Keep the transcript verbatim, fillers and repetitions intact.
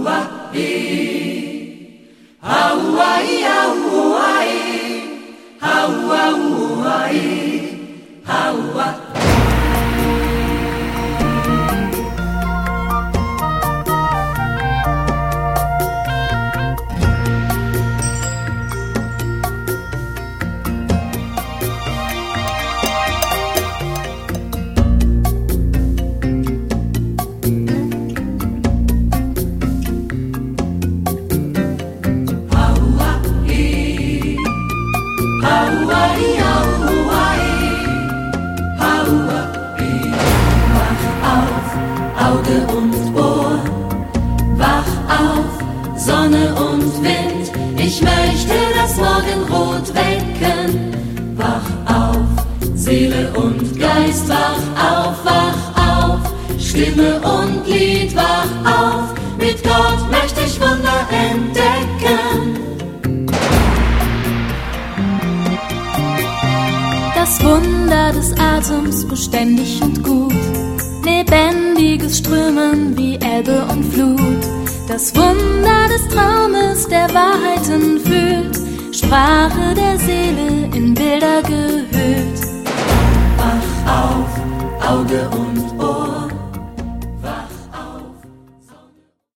Das Wunder des Atems, beständig und gut, lebendiges Strömen wie Ebbe und Flut. Das Wunder des Traumes, der Wahrheiten fühlt, Sprache der Seele in Bilder gehüllt. Wach auf, Auge und